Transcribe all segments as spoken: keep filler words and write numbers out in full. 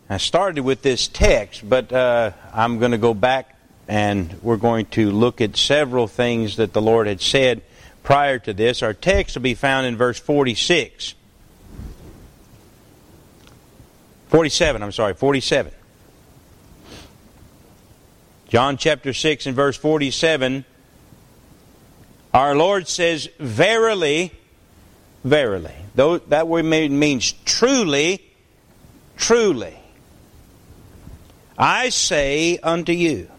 I started with this text, but uh, I'm going to go back and we're going to look at several things that the Lord had said prior to this. Our text will be found in verse forty-six. forty-seven, I'm sorry, forty-seven. John chapter six and verse forty-seven, our Lord says, verily, verily. Though that word means truly, truly. I say unto you,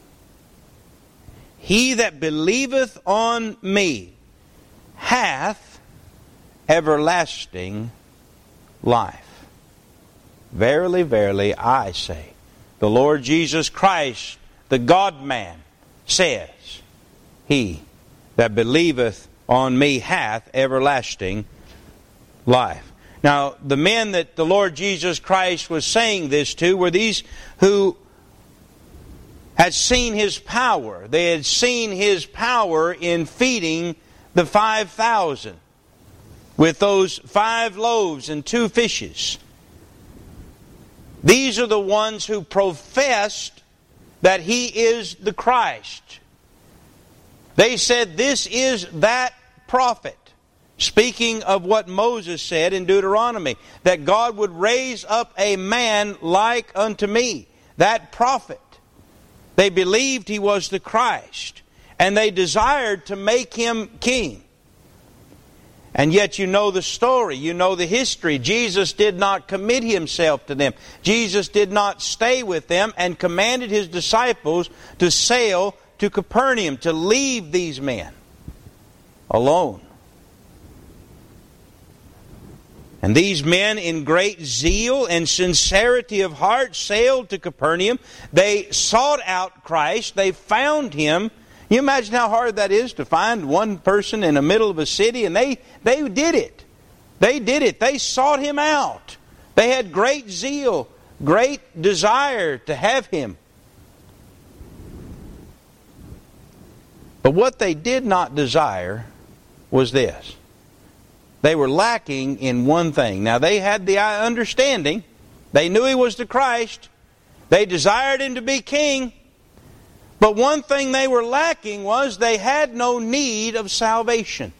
he that believeth on me hath everlasting life. Verily, verily, I say. The Lord Jesus Christ, the God-man, says, he that believeth on me hath everlasting life. Now, the men that the Lord Jesus Christ was saying this to were these who had seen His power. They had seen His power in feeding the five thousand with those five loaves and two fishes. These are the ones who professed that He is the Christ. They said, this is that prophet. Speaking of what Moses said in Deuteronomy, that God would raise up a man like unto me, that prophet. They believed He was the Christ, and they desired to make Him king. And yet you know the story, you know the history. Jesus did not commit Himself to them. Jesus did not stay with them and commanded His disciples to sail to Capernaum, to leave these men alone. And these men, in great zeal and sincerity of heart, sailed to Capernaum. They sought out Christ. They found Him. You imagine how hard that is to find one person in the middle of a city, and they, they did it. They did it. They sought Him out. They had great zeal, great desire to have Him. But what they did not desire was this. They were lacking in one thing. Now, they had the understanding. They knew He was the Christ. They desired Him to be king. But one thing they were lacking was they had no need of salvation.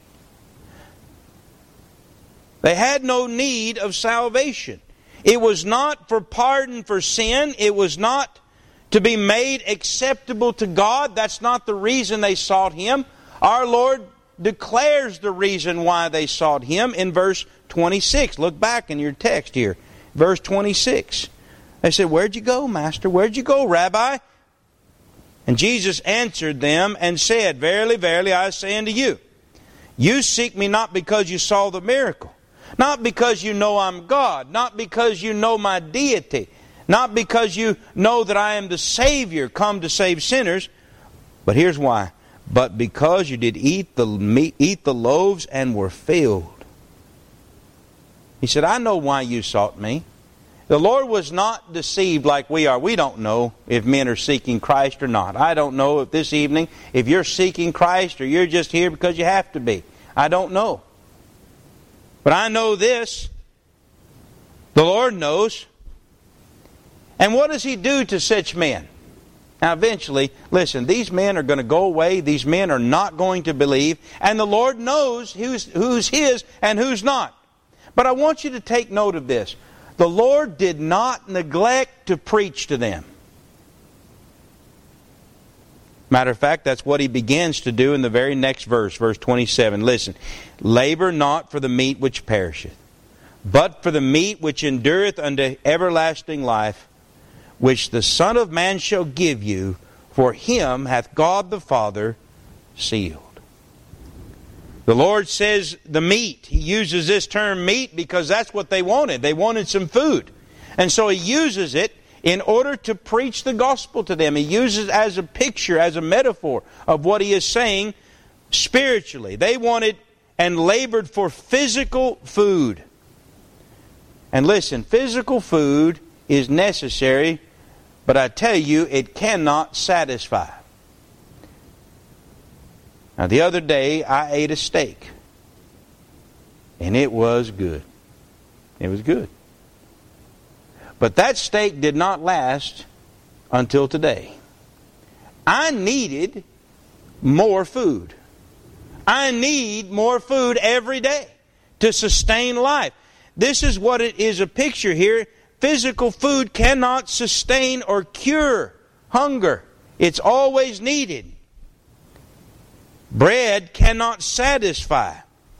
They had no need of salvation. It was not for pardon for sin. It was not to be made acceptable to God. That's not the reason they sought Him. Our Lord declares the reason why they sought Him in verse twenty-six. Look back in your text here. Verse twenty-six. They said, where'd you go, Master? Where'd you go, Rabbi? And Jesus answered them and said, verily, verily, I say unto you, you seek me not because you saw the miracle, not because you know I'm God, not because you know my deity, not because you know that I am the Savior come to save sinners, but here's why. But because you did eat the meat, eat the loaves and were filled. He said, I know why you sought me. The Lord was not deceived like we are. We don't know if men are seeking Christ or not. I don't know if this evening, if you're seeking Christ or you're just here because you have to be. I don't know. But I know this. The Lord knows. And what does He do to such men? Now eventually, listen, these men are going to go away. These men are not going to believe. And the Lord knows who's, who's His and who's not. But I want you to take note of this. The Lord did not neglect to preach to them. Matter of fact, that's what He begins to do in the very next verse, verse twenty-seven. Listen, labor not for the meat which perisheth, but for the meat which endureth unto everlasting life, which the Son of Man shall give you, for Him hath God the Father sealed. The Lord says the meat. He uses this term meat because that's what they wanted. They wanted some food. And so He uses it in order to preach the gospel to them. He uses it as a picture, as a metaphor of what He is saying spiritually. They wanted and labored for physical food. And listen, physical food is necessary, but I tell you, it cannot satisfy. Now, the other day, I ate a steak. And it was good. It was good. But that steak did not last until today. I needed more food. I need more food every day to sustain life. This is what it is a picture here. Physical food cannot sustain or cure hunger. It's always needed. Bread cannot satisfy,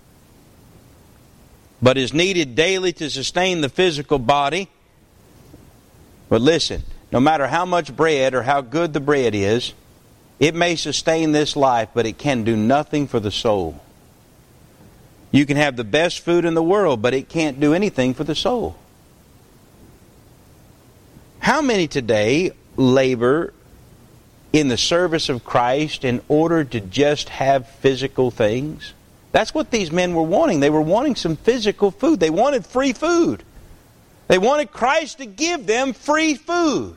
but is needed daily to sustain the physical body. But listen, no matter how much bread or how good the bread is, it may sustain this life, but it can do nothing for the soul. You can have the best food in the world, but it can't do anything for the soul. How many today labor in the service of Christ in order to just have physical things? That's what these men were wanting. They were wanting some physical food. They wanted free food. They wanted Christ to give them free food.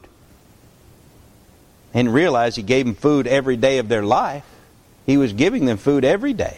And realize He gave them food every day of their life. He was giving them food every day.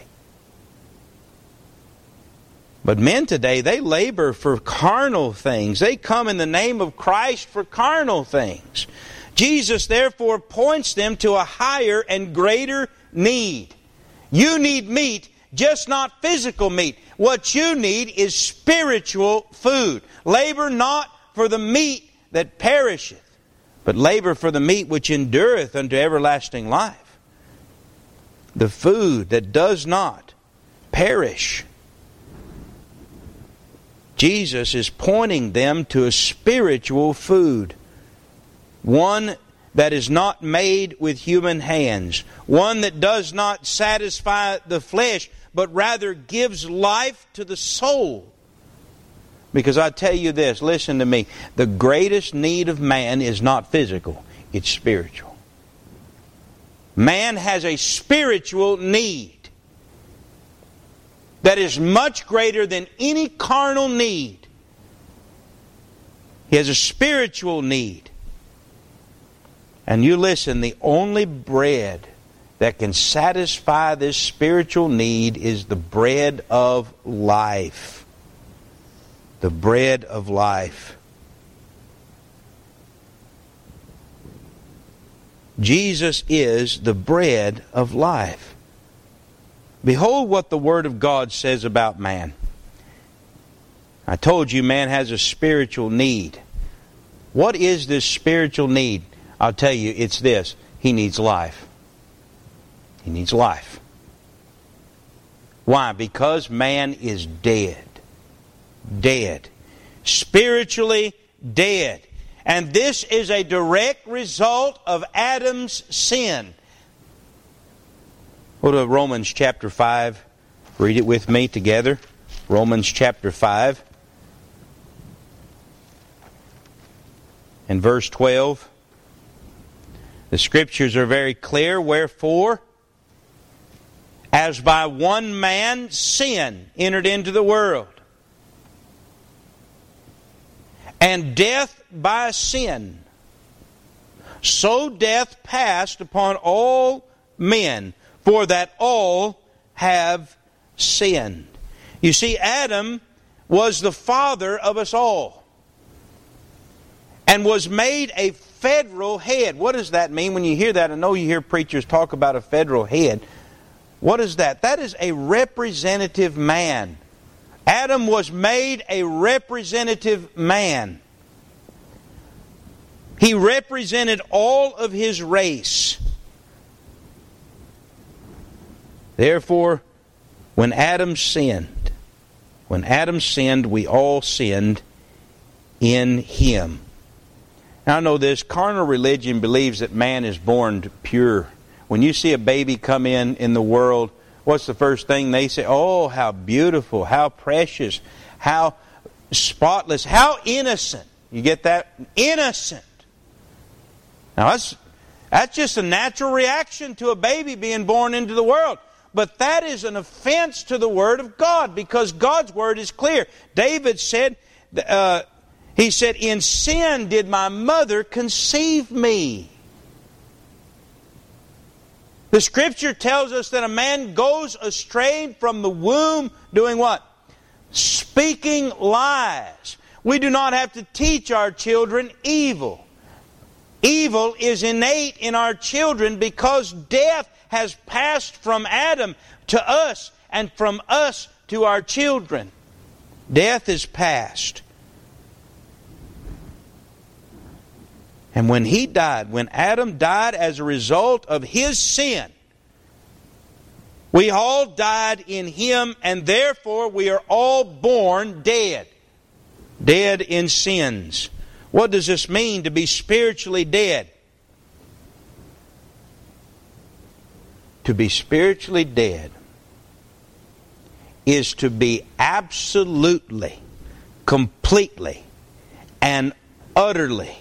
But men today, they labor for carnal things. They come in the name of Christ for carnal things. Jesus therefore points them to a higher and greater need. You need meat, just not physical meat. What you need is spiritual food. Labor not for the meat that perisheth, but labor for the meat which endureth unto everlasting life. The food that does not perish. Jesus is pointing them to a spiritual food. One that is not made with human hands. One that does not satisfy the flesh, but rather gives life to the soul. Because I tell you this, listen to me, the greatest need of man is not physical, it's spiritual. Man has a spiritual need that is much greater than any carnal need. He has a spiritual need. And you listen, the only bread that can satisfy this spiritual need is the bread of life. The bread of life. Jesus is the bread of life. Behold what the Word of God says about man. I told you man has a spiritual need. What is this spiritual need? I'll tell you, it's this. He needs life. He needs life. Why? Because man is dead. Dead. Spiritually dead. And this is a direct result of Adam's sin. Go to Romans chapter five. Read it with me together. Romans chapter five. And verse twelve. The Scriptures are very clear. Wherefore, as by one man sin entered into the world, and death by sin, so death passed upon all men, for that all have sinned. You see, Adam was the father of us all, and was made a federal head. What does that mean? When you hear that, I know you hear preachers talk about a federal head. What is that? That is a representative man. Adam was made a representative man. He represented all of his race. Therefore, when Adam sinned, when Adam sinned, we all sinned in him. Now I know this, carnal religion believes that man is born pure. When you see a baby come in in the world, what's the first thing they say? Oh, how beautiful, how precious, how spotless, how innocent. You get that? Innocent. Now that's, that's just a natural reaction to a baby being born into the world. But that is an offense to the Word of God, because God's Word is clear. David said, uh, he said, in sin did my mother conceive me. The Scripture tells us that a man goes astray from the womb doing what? Speaking lies. We do not have to teach our children evil. Evil is innate in our children because death has passed from Adam to us and from us to our children. Death is past. And when he died, when Adam died as a result of his sin, we all died in him, and therefore we are all born dead. Dead in sins. What does this mean to be spiritually dead? To be spiritually dead is to be absolutely, completely, and utterly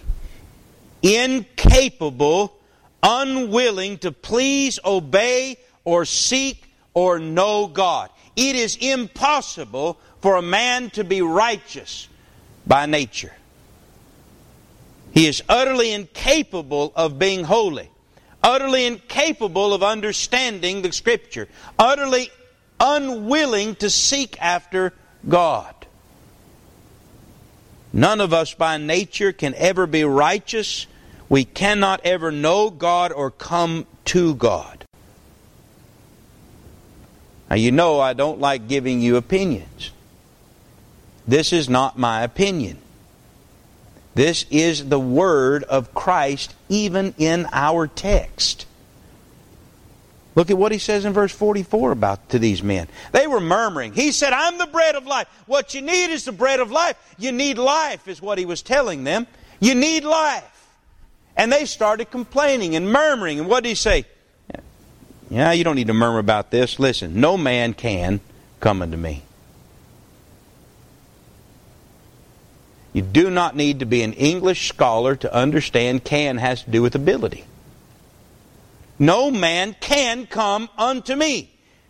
incapable, unwilling to please, obey, or seek, or know God. It is impossible for a man to be righteous by nature. He is utterly incapable of being holy, utterly incapable of understanding the Scripture, utterly unwilling to seek after God. None of us by nature can ever be righteous. We cannot ever know God or come to God. Now, you know I don't like giving you opinions. This is not my opinion. This is the Word of Christ even in our text. Look at what he says in verse forty-four about to these men. They were murmuring. He said, I'm the bread of life. What you need is the bread of life. You need life is what he was telling them. You need life. And they started complaining and murmuring. And what did he say? Yeah, you don't need to murmur about this. Listen, no man can come unto me. You do not need to be an English scholar to understand can has to do with ability. No man can come unto me,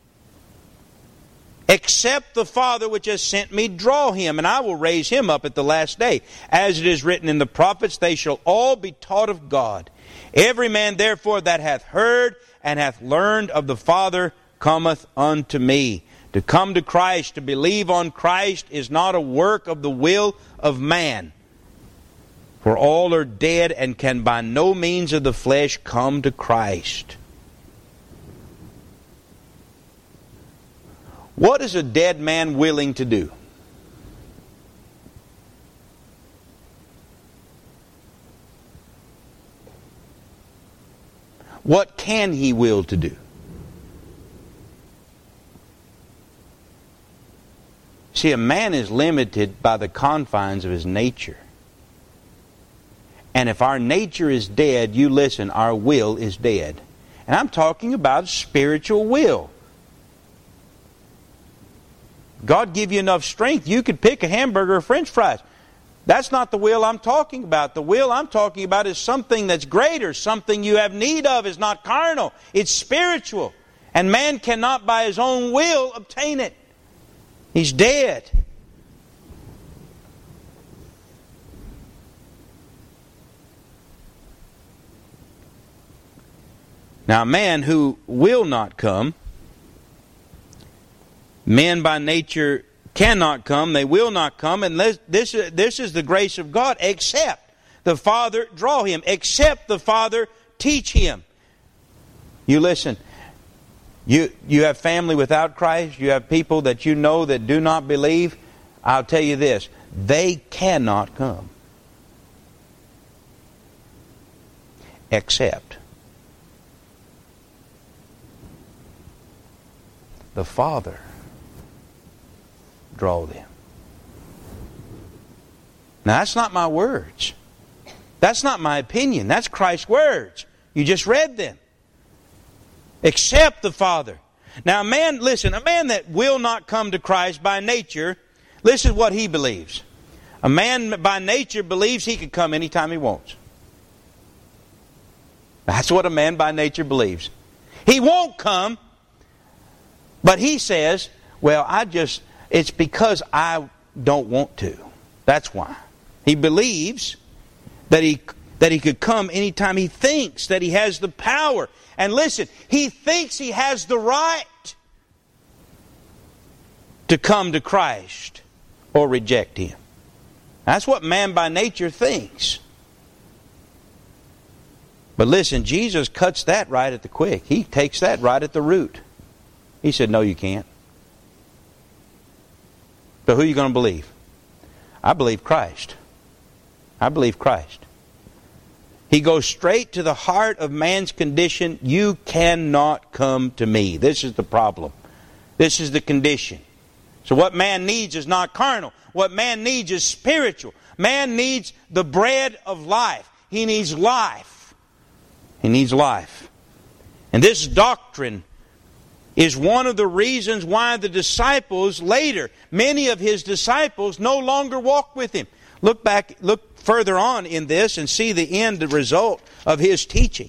except the Father which has sent me draw him, and I will raise him up at the last day. As it is written in the prophets, they shall all be taught of God. Every man therefore that hath heard and hath learned of the Father cometh unto me. To come to Christ, to believe on Christ, is not a work of the will of man. For all are dead and can by no means of the flesh come to Christ. What is a dead man willing to do? What can he will to do? See, a man is limited by the confines of his nature. And if our nature is dead, you listen, our will is dead. And I'm talking about spiritual will. God give you enough strength, you could pick a hamburger or french fries. That's not the will I'm talking about. The will I'm talking about is something that's greater. Something you have need of is not carnal. It's spiritual. And man cannot by his own will obtain it. He's dead. Now, a man who will not come, men by nature cannot come, they will not come, and this, this, this is the grace of God, except the Father draw him, except the Father teach him. You listen, you, you have family without Christ, you have people that you know that do not believe. I'll tell you this, they cannot come. Except the Father draw them. Now that's not my words. That's not my opinion. That's Christ's words. You just read them. Except the Father. Now a man, listen, a man that will not come to Christ by nature, listen to what he believes. A man by nature believes he can come anytime he wants. That's what a man by nature believes. He won't come, but he says, well, I just, it's because I don't want to. That's why. He believes that he that he could come anytime he thinks that he has the power. And listen, he thinks he has the right to come to Christ or reject him. That's what man by nature thinks. But listen, Jesus cuts that right at the quick. He takes that right at the root. He said, no, you can't. So who are you going to believe? I believe Christ. I believe Christ. He goes straight to the heart of man's condition. You cannot come to me. This is the problem. This is the condition. So what man needs is not carnal. What man needs is spiritual. Man needs the bread of life. He needs life. He needs life. And this doctrine is one of the reasons why the disciples later, many of his disciples no longer walk with him. Look back, look further on in this and see the end, the result of his teaching.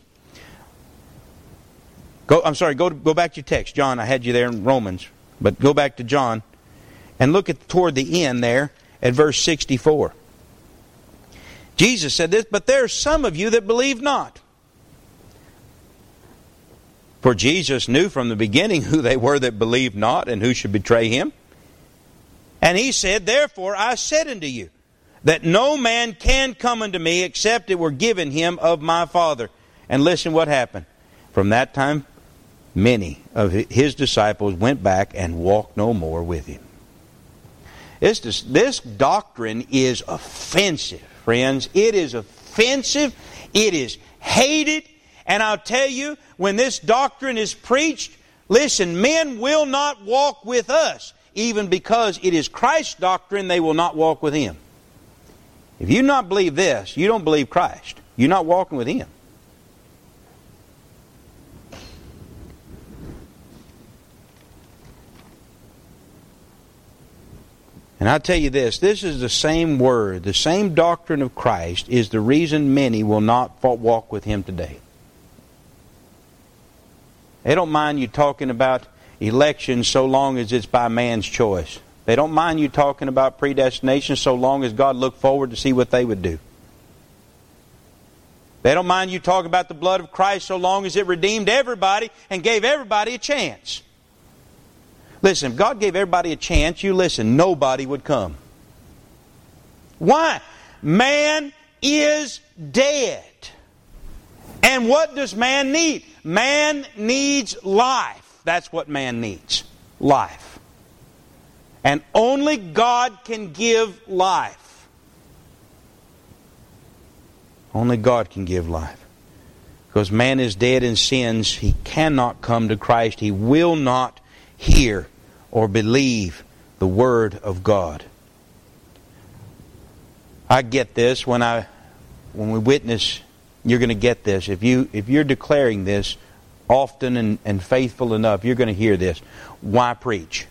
Go, I'm sorry, go, go back to your text. John, I had you there in Romans. But go back to John and look at toward the end there at verse sixty-four. Jesus said this, but there are some of you that believe not. For Jesus knew from the beginning who they were that believed not and who should betray him. And he said, therefore I said unto you, that no man can come unto me except it were given him of my Father. And listen what happened. From that time, many of his disciples went back and walked no more with him. This, this doctrine is offensive, friends. It is offensive. It is hated. And I'll tell you, when this doctrine is preached, listen, men will not walk with us. Even because it is Christ's doctrine, they will not walk with him. If you not believe this, you don't believe Christ. You're not walking with him. And I'll tell you this, this is the same word, the same doctrine of Christ is the reason many will not walk with him today. They don't mind you talking about election so long as it's by man's choice. They don't mind you talking about predestination so long as God looked forward to see what they would do. They don't mind you talking about the blood of Christ so long as it redeemed everybody and gave everybody a chance. Listen, if God gave everybody a chance, you listen, nobody would come. Why? Man is dead. And what does man need? Man needs life. That's what man needs. Life. And only God can give life. Only God can give life. Because man is dead in sins. He cannot come to Christ. He will not hear or believe the Word of God. I get this when I when we witness. You're going to get this. If, you, if you're declaring this often and, and faithful enough, you're going to hear this. Why preach?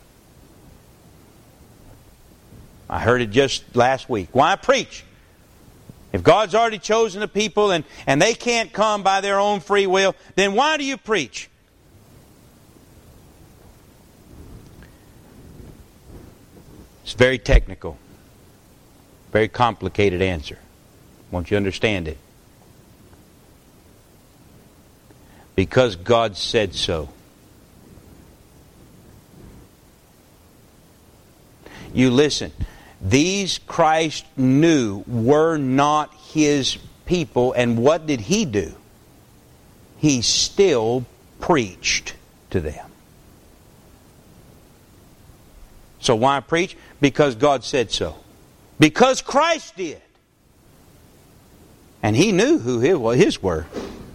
I heard it just last week. Why preach? If God's already chosen a people and, and they can't come by their own free will, then why do you preach? It's very technical. Very complicated answer. I want you to understand it. Because God said so. You listen. These Christ knew were not his people. And what did he do? He still preached to them. So why preach? Because God said so. Because Christ did. And he knew who his were.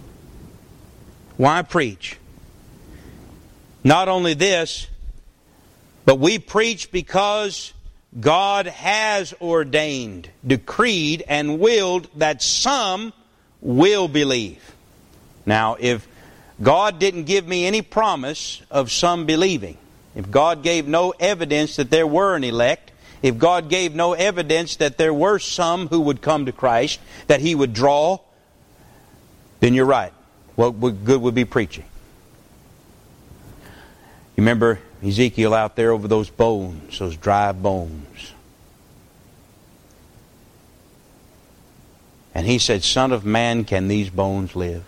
Why preach? Not only this, but we preach because God has ordained, decreed, and willed that some will believe. Now, if God didn't give me any promise of some believing, if God gave no evidence that there were an elect, if God gave no evidence that there were some who would come to Christ, that He would draw, then you're right. What good would be preaching? You remember Ezekiel out there over those bones, those dry bones. And he said, Son of man, can these bones live?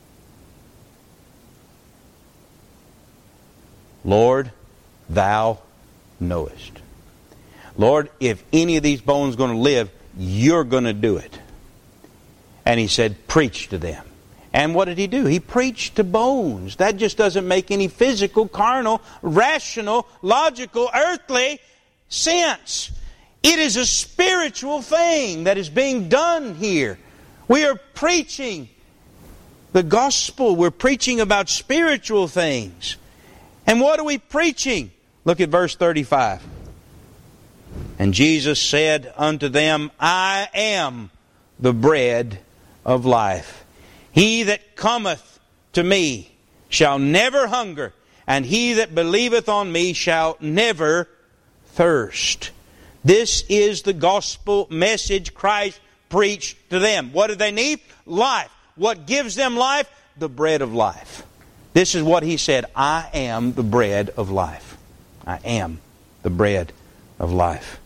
Lord, Thou knowest. Lord, if any of these bones are going to live, you're going to do it. And He said, preach to them. And what did He do? He preached to bones. That just doesn't make any physical, carnal, rational, logical, earthly sense. It is a spiritual thing that is being done here. We are preaching the gospel. We're preaching about spiritual things. And what are we preaching? Look at verse thirty-five. And Jesus said unto them, I am the bread of life. He that cometh to me shall never hunger, and he that believeth on me shall never thirst. This is the gospel message Christ preached to them. What do they need? Life. What gives them life? The bread of life. This is what He said, I am the bread of life. I am the bread of life.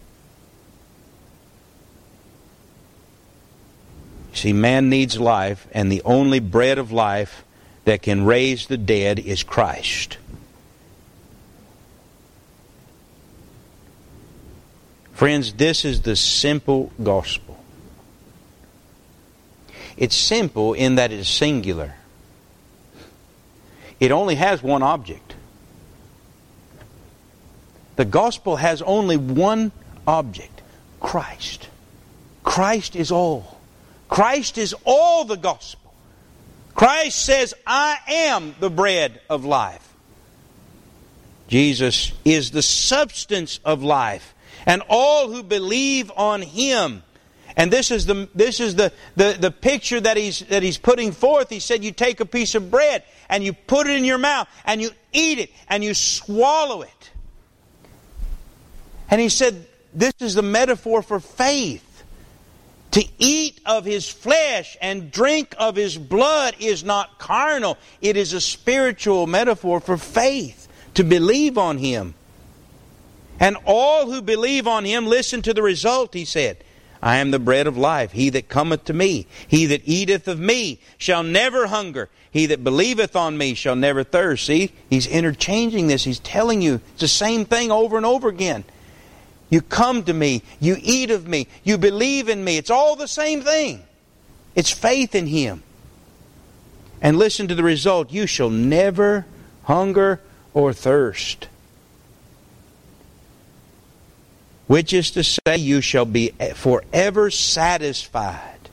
See, man needs life, and the only bread of life that can raise the dead is Christ. Friends, this is the simple gospel. It's simple in that it is singular. It only has one object. The gospel has only one object, Christ. Christ is all. Christ is all the gospel. Christ says, I am the bread of life. Jesus is the substance of life. And all who believe on Him. And this is the this is the, the, the picture that he's that he's putting forth. He said, you take a piece of bread and you put it in your mouth and you eat it and you swallow it. And He said, this is the metaphor for faith. To eat of His flesh and drink of His blood is not carnal. It is a spiritual metaphor for faith. To believe on Him. And all who believe on Him, listen to the result, He said. I am the bread of life. He that cometh to me, he that eateth of me, shall never hunger. He that believeth on me shall never thirst. See, He's interchanging this. He's telling you it's the same thing over and over again. You come to me, you eat of me, you believe in me. It's all the same thing. It's faith in Him. And listen to the result. You shall never hunger or thirst. Which is to say, you shall be forever satisfied.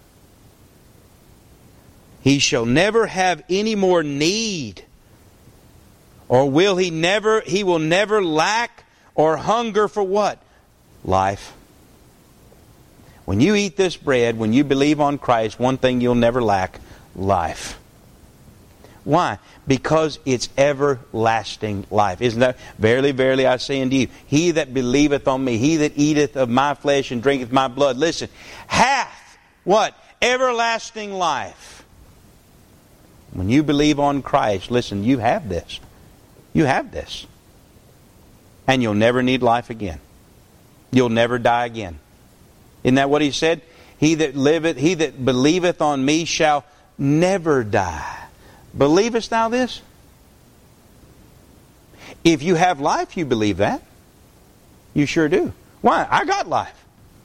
He shall never have any more need. Or will he never, he will never lack or hunger for what? Life. When you eat this bread, when you believe on Christ, one thing you'll never lack, life. Why? Because it's everlasting life. Isn't that? Verily, verily, I say unto you, he that believeth on me, he that eateth of my flesh and drinketh my blood, listen, hath what? Everlasting life. When you believe on Christ, listen, you have this. You have this. And you'll never need life again. You'll never die again. Isn't that what He said? He that liveth, he that believeth on me shall never die. Believest thou this? If you have life, you believe that. You sure do. Why? I got life.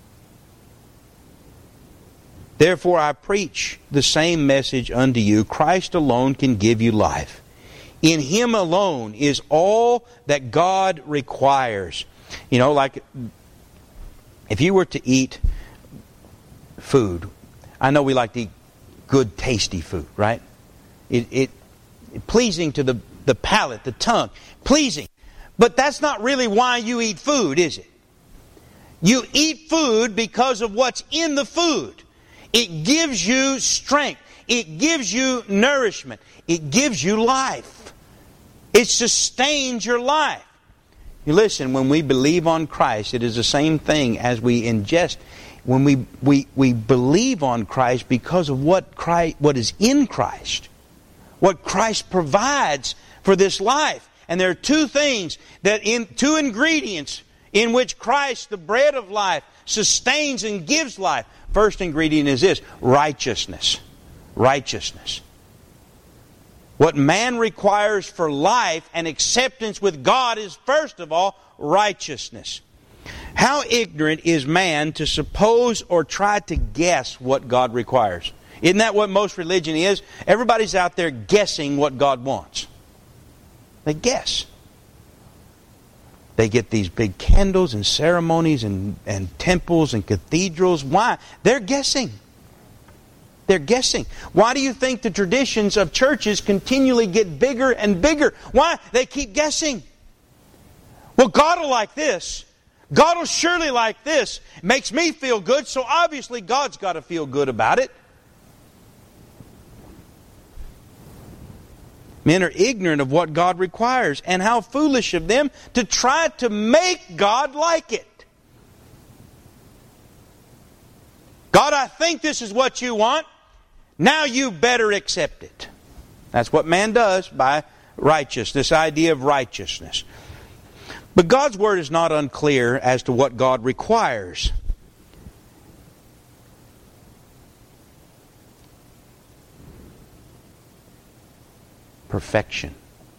Therefore I preach the same message unto you. Christ alone can give you life. In Him alone is all that God requires. You know, like if you were to eat food, I know we like to eat good, tasty food, right? It, it pleasing to the, the palate, the tongue. Pleasing. But that's not really why you eat food, is it? You eat food because of what's in the food. It gives you strength. It gives you nourishment. It gives you life. It sustains your life. You listen, when we believe on Christ, it is the same thing as we ingest. When we, we, we believe on Christ because of what Christ, what is in Christ. What Christ provides for this life. And there are two things, that in two ingredients in which Christ, the bread of life, sustains and gives life. First ingredient is this, righteousness. Righteousness. What man requires for life and acceptance with God is, first of all, righteousness. How ignorant is man to suppose or try to guess what God requires? Isn't that what most religion is? Everybody's out there guessing what God wants. They guess. They get these big candles and ceremonies and, and temples and cathedrals. Why? They're guessing. They're guessing. Why do you think the traditions of churches continually get bigger and bigger? Why? They keep guessing. Well, God will like this. God will surely like this. It makes me feel good, so obviously God's got to feel good about it. Men are ignorant of what God requires, and how foolish of them to try to make God like it. God, I think this is what you want. Now you better accept it. That's what man does by righteousness, this idea of righteousness. But God's Word is not unclear as to what God requires. Perfection.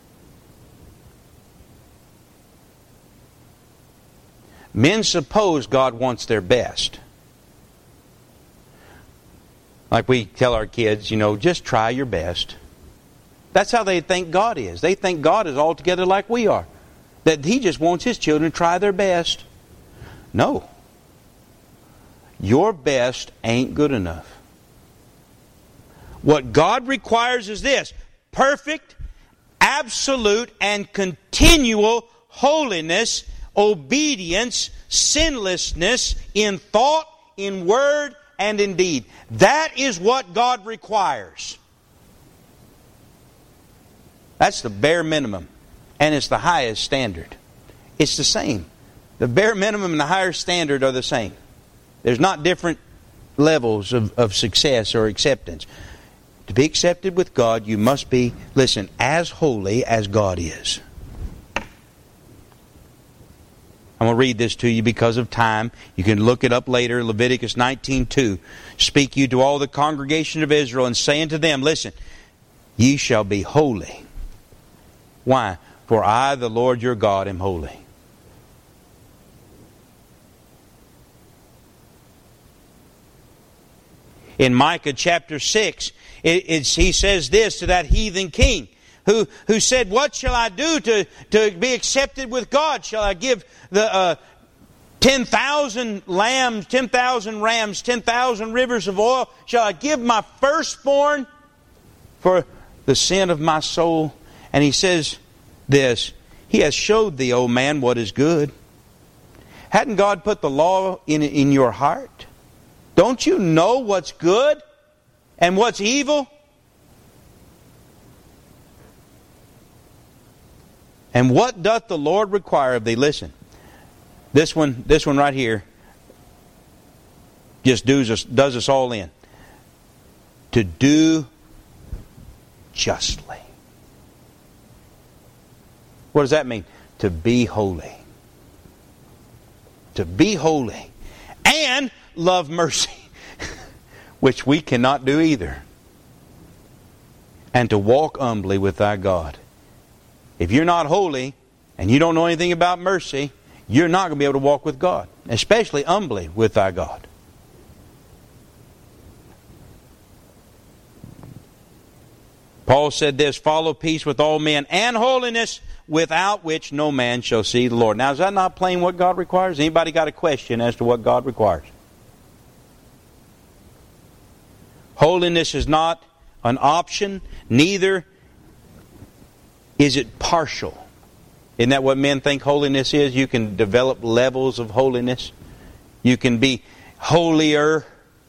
Men suppose God wants their best. Like we tell our kids, you know, just try your best. That's how they think God is. They think God is altogether like we are. That He just wants His children to try their best. No. Your best ain't good enough. What God requires is this: perfect, absolute, and continual holiness, obedience, sinlessness in thought, in word, and in deed. That is what God requires. That's the bare minimum. And it's the highest standard. It's the same. The bare minimum and the higher standard are the same. There's not different levels of, of success or acceptance. To be accepted with God, you must be, listen, as holy as God is. I'm going to read this to you because of time. You can look it up later. Leviticus nineteen two. Speak you to all the congregation of Israel, and say unto them, listen, ye shall be holy. Why? For I, the Lord your God, am holy. In Micah chapter six, it, it's, he says this to that heathen king who, who said, what shall I do to, to be accepted with God? Shall I give the uh, ten thousand lambs, ten thousand rams, ten thousand rivers of oil? Shall I give my firstborn for the sin of my soul? And he says this, He has showed thee, O man, what is good. Hadn't God put the law in, in your heart? Don't you know what's good and what's evil? And what doth the Lord require of thee? Listen, this one, this one right here just does us, does us all in. To do justly. What does that mean? To be holy. To be holy. And love mercy, which we cannot do either. And to walk humbly with thy God. If you're not holy and you don't know anything about mercy, you're not going to be able to walk with God, especially humbly with thy God. Paul said this, follow peace with all men and holiness, without which no man shall see the Lord. Now, is that not plain what God requires? Anybody got a question as to what God requires? Holiness is not an option, neither is it partial. Isn't that what men think holiness is? You can develop levels of holiness. You can be holier.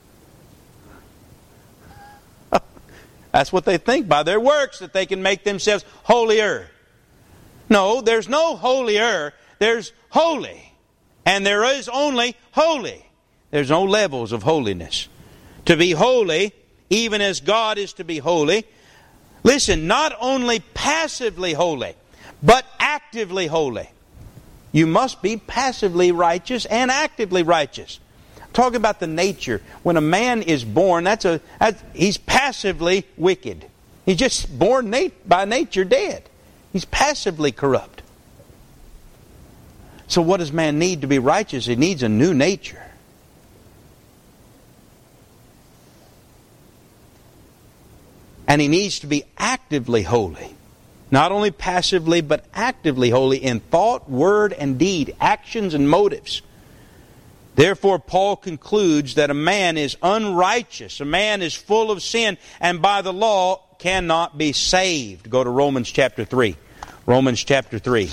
That's what they think by their works, that they can make themselves holier. No, there's no holier. There's holy. And there is only holy. There's no levels of holiness. To be holy, even as God is to be holy. Listen, not only passively holy, but actively holy. You must be passively righteous and actively righteous. I'm talking about the nature. When a man is born, that's a that's, he's passively wicked. He's just born nat- by nature dead. He's passively corrupt. So what does man need to be righteous? He needs a new nature. And he needs to be actively holy. Not only passively, but actively holy in thought, word, and deed, actions and motives. Therefore, Paul concludes that a man is unrighteous, a man is full of sin, and by the law cannot be saved. Go to Romans chapter three. Romans chapter three.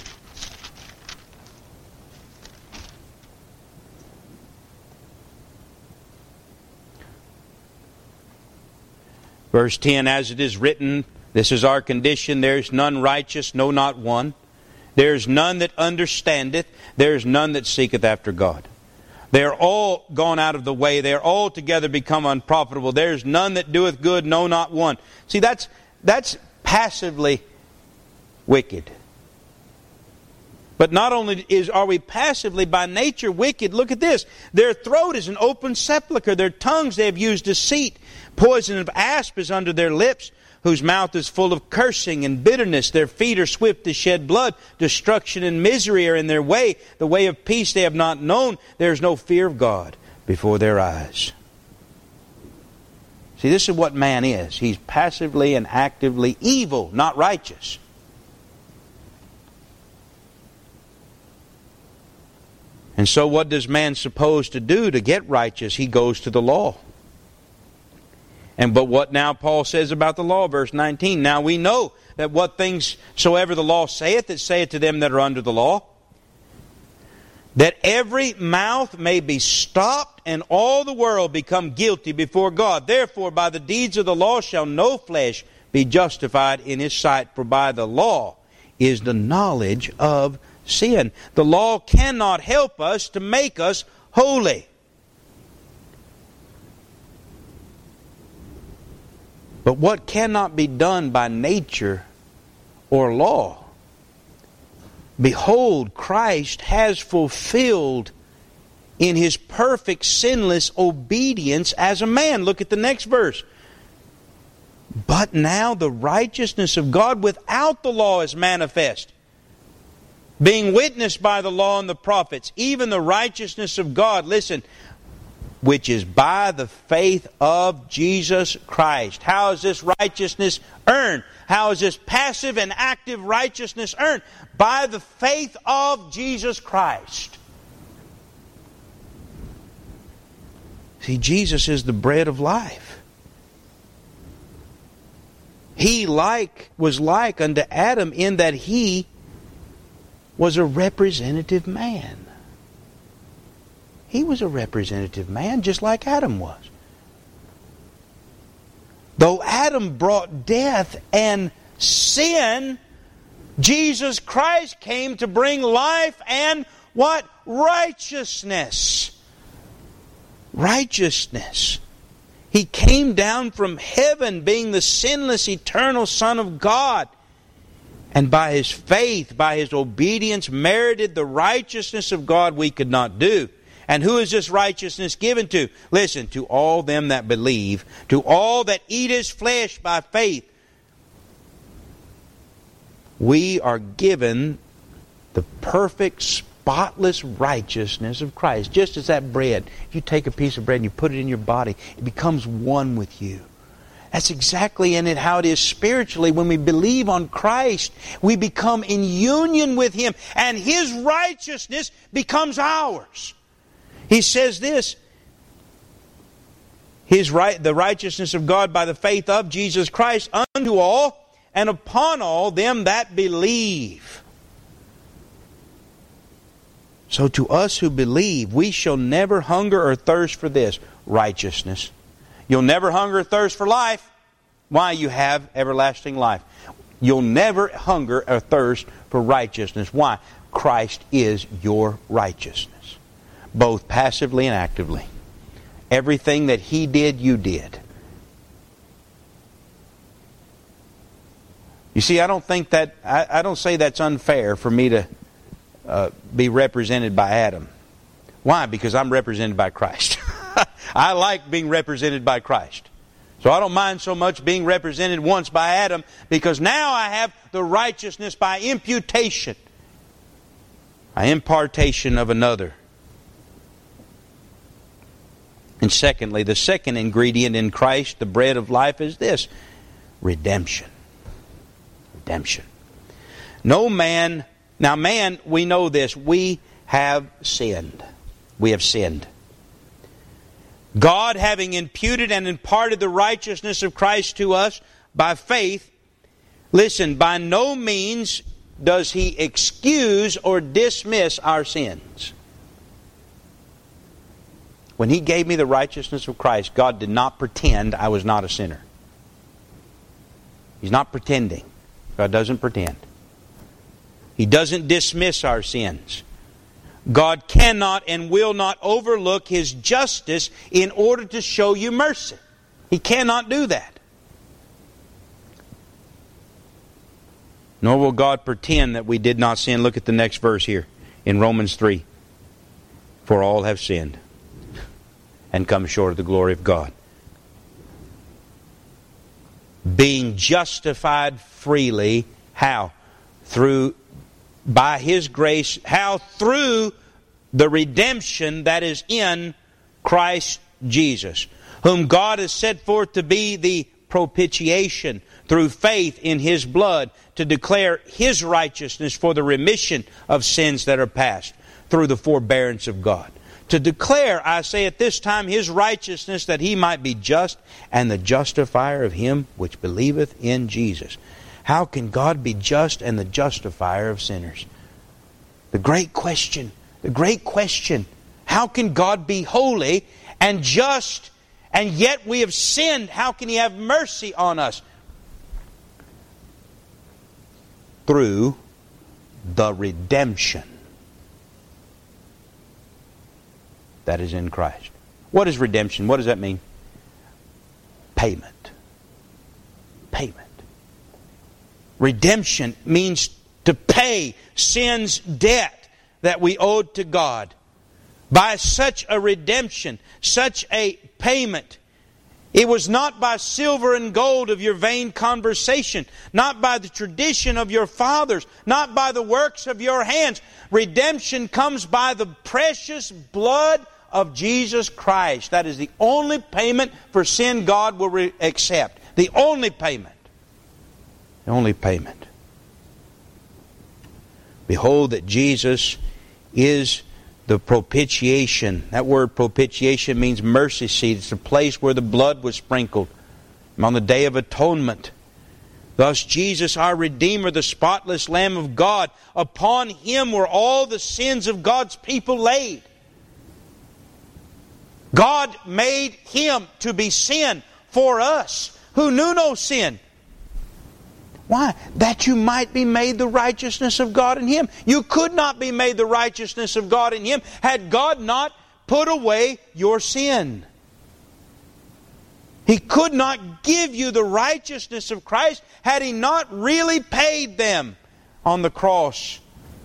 Verse ten, as it is written, this is our condition, there is none righteous, no, not one. There is none that understandeth, there is none that seeketh after God. They are all gone out of the way, they are all together become unprofitable. There is none that doeth good, no, not one. See, that's, that's passively wicked. But not only is are we passively by nature wicked, look at this. Their throat is an open sepulchre. Their tongues they have used deceit. Poison of asp is under their lips, whose mouth is full of cursing and bitterness. Their feet are swift to shed blood. Destruction and misery are in their way. The way of peace they have not known. There is no fear of God before their eyes. See, this is what man is. He's passively and actively evil, not righteous. And so what does man suppose to do to get righteous? He goes to the law. And but what now Paul says about the law, verse nineteen, now we know that what things soever the law saith, it saith to them that are under the law, that every mouth may be stopped, and all the world become guilty before God. Therefore by the deeds of the law shall no flesh be justified in his sight, for by the law is the knowledge of sin. The law cannot help us to make us holy. But what cannot be done by nature or law, behold, Christ has fulfilled in His perfect sinless obedience as a man. Look at the next verse. But now the righteousness of God without the law is manifest, being witnessed by the law and the prophets, even the righteousness of God, listen, which is by the faith of Jesus Christ. How is this righteousness earned? How is this passive and active righteousness earned? By the faith of Jesus Christ. See, Jesus is the bread of life. He like was like unto Adam in that he was a representative man. He was a representative man just like Adam was. Though Adam brought death and sin, Jesus Christ came to bring life and what? Righteousness. Righteousness. He came down from heaven being the sinless, eternal Son of God. And by His faith, by His obedience, merited the righteousness of God we could not do. And who is this righteousness given to? Listen, to all them that believe, to all that eat His flesh by faith. We are given the perfect, spotless righteousness of Christ. Just as that bread, if you take a piece of bread and you put it in your body, it becomes one with you. That's exactly in it how it is spiritually. When we believe on Christ, we become in union with Him, and His righteousness becomes ours. He says this, His right, the righteousness of God by the faith of Jesus Christ unto all and upon all them that believe. So to us who believe, we shall never hunger or thirst for this, righteousness. You'll never hunger or thirst for life. Why? You have everlasting life. You'll never hunger or thirst for righteousness. Why? Christ is your righteousness. Both passively and actively. Everything that He did, you did. You see, I don't think that, I, I don't say that's unfair for me to uh, be represented by Adam. Why? Because I'm represented by Christ. I like being represented by Christ. So I don't mind so much being represented once by Adam, because now I have the righteousness by imputation. An impartation of another. And secondly, the second ingredient in Christ, the bread of life, is this: redemption. Redemption. No man, now man, we know this, we have sinned. We have sinned. God, having imputed and imparted the righteousness of Christ to us by faith, listen, by no means does He excuse or dismiss our sins. When He gave me the righteousness of Christ, God did not pretend I was not a sinner. He's not pretending. God doesn't pretend. He doesn't dismiss our sins. God cannot and will not overlook His justice in order to show you mercy. He cannot do that. Nor will God pretend that we did not sin. Look at the next verse here in Romans three. For all have sinned and come short of the glory of God. Being justified freely, how? Through, by His grace, how? Through the redemption that is in Christ Jesus, whom God has set forth to be the propitiation through faith in His blood, to declare His righteousness for the remission of sins that are past, through the forbearance of God. To declare, I say at this time, His righteousness, that He might be just and the justifier of him which believeth in Jesus. How can God be just and the justifier of sinners? The great question, the great question. How can God be holy and just, and yet we have sinned? How can He have mercy on us? Through the redemption that is in Christ. What is redemption? What does that mean? Payment. Payment. Redemption means to pay sin's debt that we owed to God. By such a redemption, such a payment, it was not by silver and gold of your vain conversation, not by the tradition of your fathers, not by the works of your hands. Redemption comes by the precious blood of Jesus Christ. That is the only payment for sin God will re- accept. The only payment. The only payment. Behold that Jesus is the propitiation. That word propitiation means mercy seat. It's the place where the blood was sprinkled on the Day of Atonement. Thus Jesus, our Redeemer, the spotless Lamb of God, upon Him were all the sins of God's people laid. God made Him to be sin for us, who knew no sin. Why? That you might be made the righteousness of God in Him. You could not be made the righteousness of God in Him had God not put away your sin. He could not give you the righteousness of Christ had He not really paid them on the cross.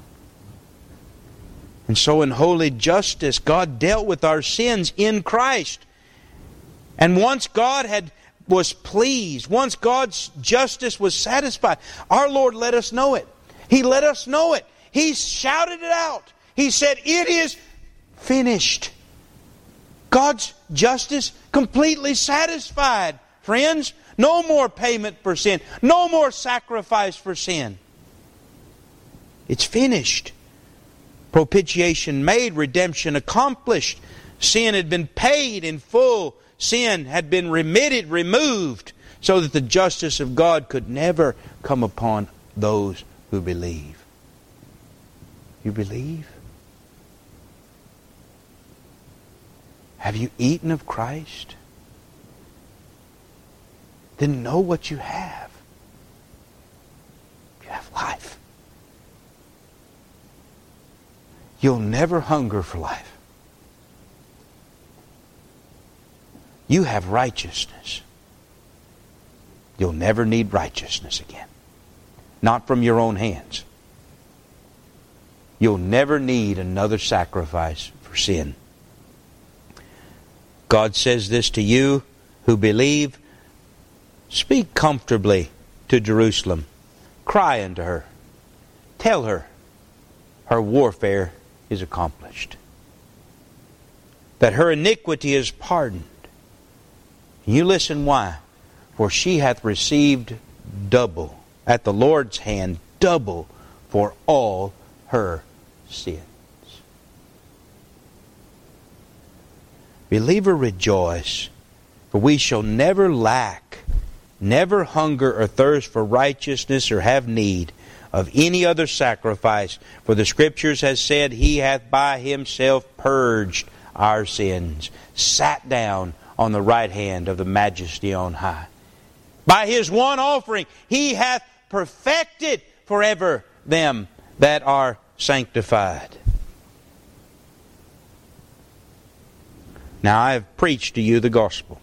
And so in holy justice, God dealt with our sins in Christ. And once God had was pleased, once God's justice was satisfied, our Lord let us know it. He let us know it. He shouted it out. He said, "It is finished." God's justice completely satisfied, friends. No more payment for sin. No more sacrifice for sin. It's finished. Propitiation made, redemption accomplished. Sin had been paid in full. Sin had been remitted, removed, so that the justice of God could never come upon those who believe. You believe? Have you eaten of Christ? Then know what you have. You have life. You'll never hunger for life. You have righteousness. You'll never need righteousness again. Not from your own hands. You'll never need another sacrifice for sin. God says this to you who believe. Speak comfortably to Jerusalem. Cry unto her. Tell her. her warfare is accomplished. That her iniquity is pardoned. You listen why. For she hath received double at the Lord's hand, double for all her sins. Believer, rejoice, for we shall never lack, never hunger or thirst for righteousness or have need of any other sacrifice. For the Scriptures has said, He hath by Himself purged our sins, sat down on the right hand of the Majesty on high. By His one offering, He hath perfected forever them that are sanctified. Now I have preached to you the gospel.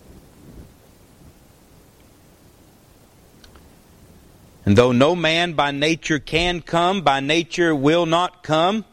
And though no man by nature can come, by nature will not come,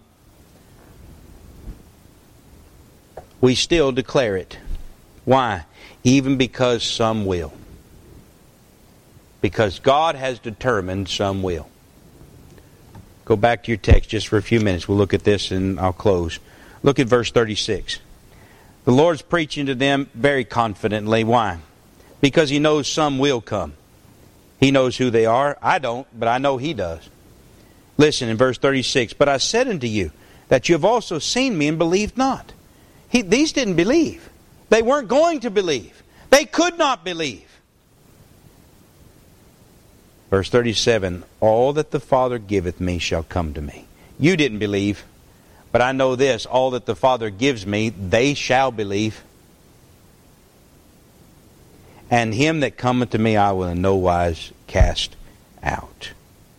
we still declare it. Why? Even because some will. Because God has determined some will. Go back to your text just for a few minutes. We'll look at this and I'll close. Look at verse thirty-six. The Lord's preaching to them very confidently. Why? Because He knows some will come. He knows who they are. I don't, but I know He does. Listen in verse thirty-six. But I said unto you that you have also seen me and believed not. He, these didn't believe. They weren't going to believe. They could not believe. Verse thirty-seven. All that the Father giveth me shall come to me. You didn't believe. But I know this, all that the Father gives me, they shall believe. And him that cometh to me I will in no wise cast out.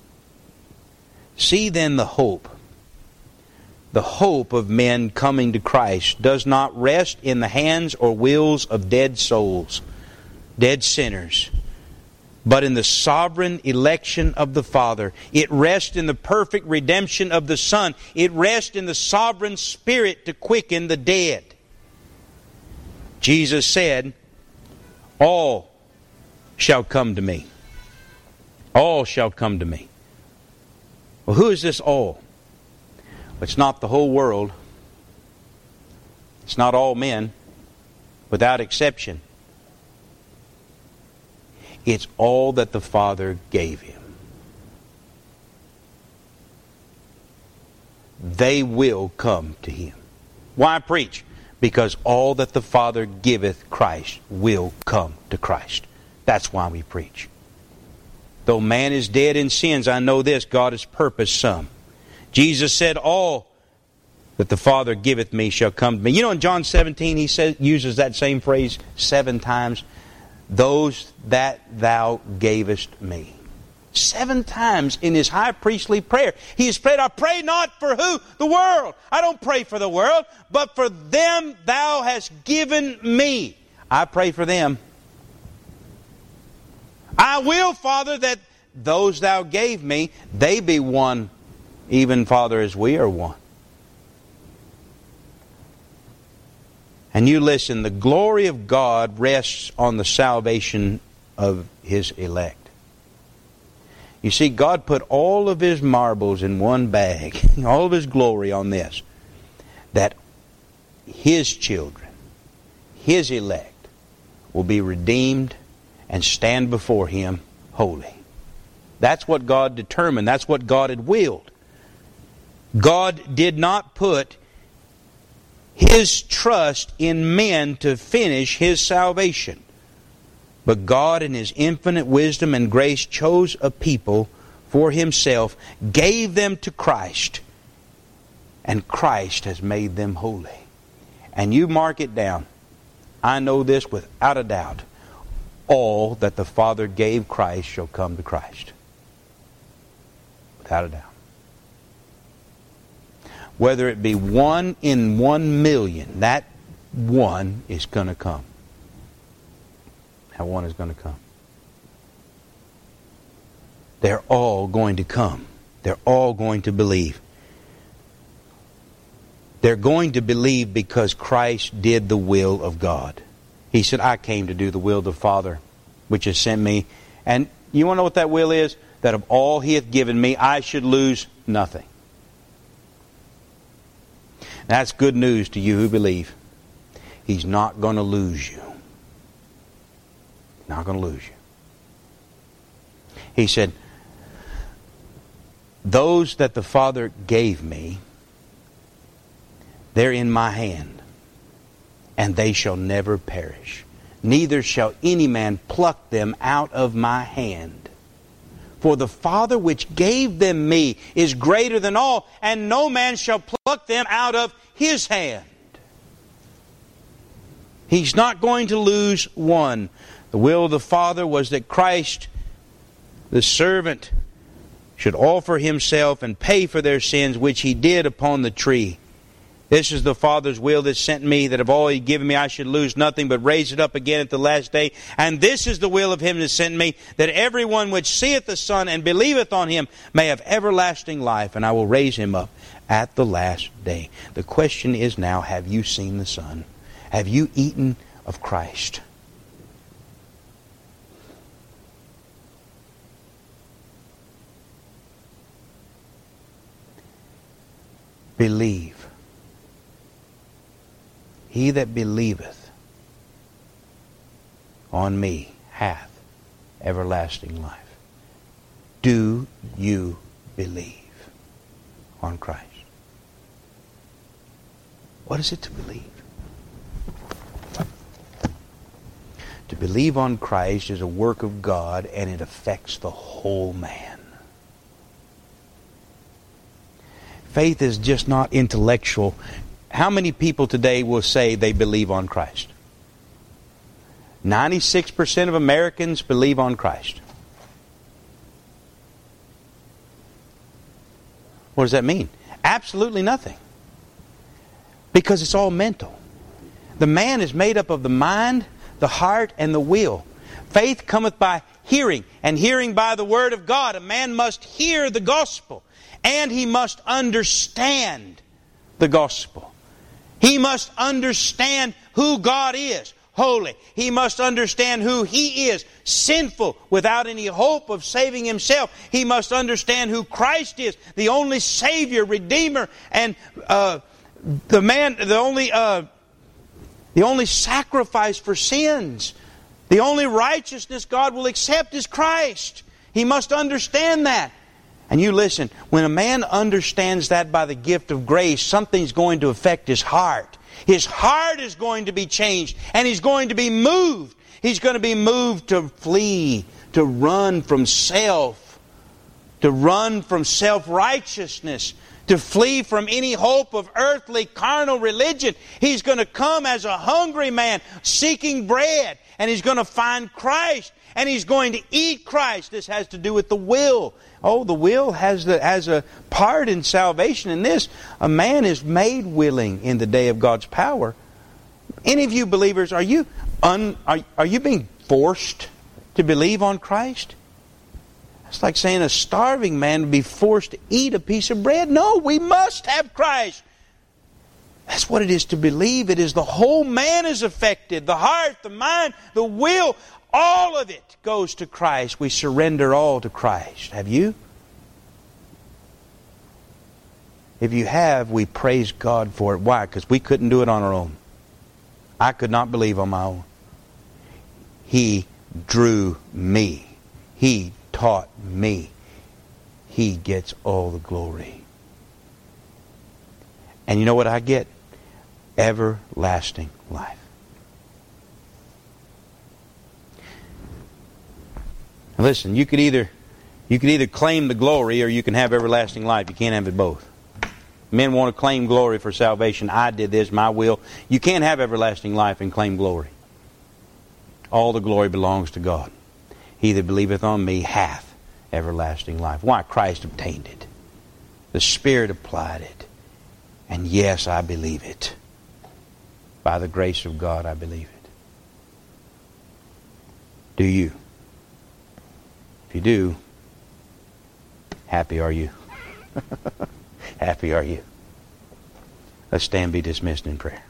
See then the hope. The hope of men coming to Christ does not rest in the hands or wills of dead souls, dead sinners, but in the sovereign election of the Father. It rests in the perfect redemption of the Son. It rests in the sovereign Spirit to quicken the dead. Jesus said, all shall come to me. All shall come to me. Well, who is this all? It's not the whole world. It's not all men, without exception. It's all that the Father gave Him. They will come to Him. Why preach? Because all that the Father giveth Christ will come to Christ. That's why we preach. Though man is dead in sins, I know this, God has purposed some. Jesus said, all that the Father giveth me shall come to me. You know, in John seventeen, He says, uses that same phrase seven times. Those that thou gavest me. Seven times in His high priestly prayer. He has prayed, I pray not for who? The world. I don't pray for the world, but for them thou hast given me. I pray for them. I will, Father, that those thou gave me, they be one, even, Father, as we are one. And you listen, the glory of God rests on the salvation of His elect. You see, God put all of His marbles in one bag, all of His glory on this, that His children, His elect, will be redeemed and stand before Him holy. That's what God determined. That's what God had willed. God did not put His trust in men to finish His salvation. But God in His infinite wisdom and grace chose a people for Himself, gave them to Christ, and Christ has made them holy. And you mark it down. I know this without a doubt. All that the Father gave Christ shall come to Christ. Without a doubt. Whether it be one in one million, that one is going to come. That one is going to come. They're all going to come. They're all going to believe. They're going to believe because Christ did the will of God. He said, I came to do the will of the Father, which has sent me. And you want to know what that will is? That of all He hath given me, I should lose nothing. That's good news to you who believe. He's not going to lose you. Not going to lose you. He said, those that the Father gave me, they're in my hand, and they shall never perish. Neither shall any man pluck them out of my hand. For the Father which gave them me is greater than all, and no man shall pluck them out of His hand. He's not going to lose one. The will of the Father was that Christ, the servant, should offer Himself and pay for their sins, which He did upon the tree. This is the Father's will that sent me, that of all He given me I should lose nothing, but raise it up again at the last day. And this is the will of Him that sent me, that everyone which seeth the Son and believeth on Him may have everlasting life, and I will raise him up at the last day. The question is now, have you seen the Son? Have you eaten of Christ? Believe. He that believeth on me hath everlasting life. Do you believe on Christ? What is it to believe? To believe on Christ is a work of God, and it affects the whole man. Faith is just not intellectual. How many people today will say they believe on Christ? ninety-six percent of Americans believe on Christ. What does that mean? Absolutely nothing. Because it's all mental. The man is made up of the mind, the heart, and the will. Faith cometh by hearing, and hearing by the word of God. A man must hear the gospel, and he must understand the gospel. He must understand who God is, holy. He must understand who He is, sinful, without any hope of saving himself. He must understand who Christ is, the only Savior, Redeemer, and uh, the man, the only, uh, the only sacrifice for sins. The only righteousness God will accept is Christ. He must understand that. And you listen, when a man understands that by the gift of grace, something's going to affect his heart. His heart is going to be changed, and he's going to be moved. He's going to be moved to flee, to run from self, to run from self-righteousness, to flee from any hope of earthly, carnal religion. He's going to come as a hungry man seeking bread, and he's going to find Christ, and he's going to eat Christ. This has to do with the will. Oh, the will has, the, has a part in salvation in this. A man is made willing in the day of God's power. Any of you believers, are you, un, are, are you being forced to believe on Christ? It's like saying a starving man would be forced to eat a piece of bread. No, we must have Christ. That's what it is to believe. It is the whole man is affected. The heart, the mind, the will, all of it goes to Christ. We surrender all to Christ. Have you? If you have, we praise God for it. Why? Because we couldn't do it on our own. I could not believe on my own. He drew me. He taught me. He gets all the glory. And you know what I get? Everlasting life. Now listen, you could either you could either claim the glory or you can have everlasting life. You can't have it both. Men want to claim glory for salvation. I did this, my will. You can't have everlasting life and claim glory. All the glory belongs to God. He that believeth on me hath everlasting life. Why? Christ obtained it. The Spirit applied it. And yes, I believe it. By the grace of God, I believe it. Do you? If you do, happy are you. Happy are you. Let's stand and be dismissed in prayer.